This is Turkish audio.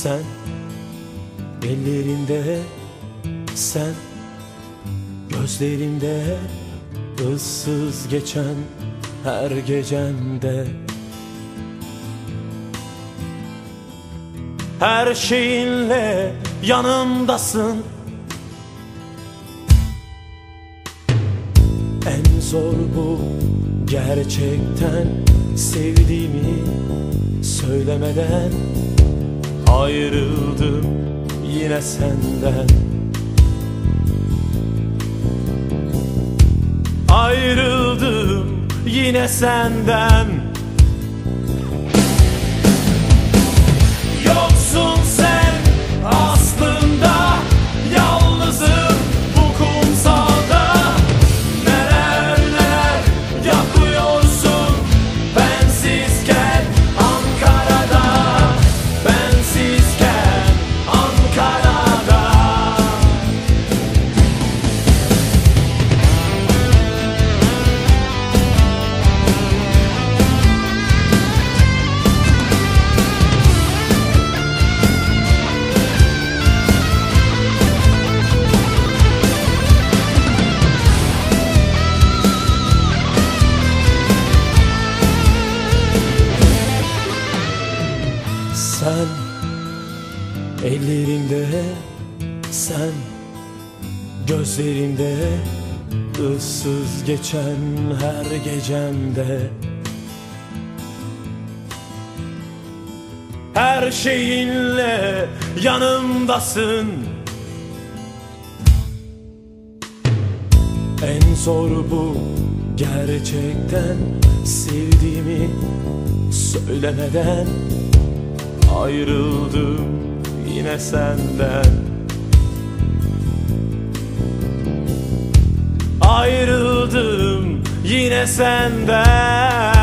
Sen ellerinde, sen gözlerimde, ıssız geçen her gecemde. Her şeyinle yanımdasın. En zor bu gerçekten, sevdiğimi söylemeden. Ayrıldım yine senden. Ayrıldım yine senden. Yoksun sen aslında, yalnızım bu kumsalda. Neler neler yapıyorsun bensizken Ankara'da. Bensizken Ankara'da. Sen ellerinde, sen gözlerimde, ıssız geçen her gecemde. Her şeyinle yanımdasın. En zor bu gerçekten, sevdiğimi söylemeden. Ayrıldım yine senden. Ayrıldım yine senden.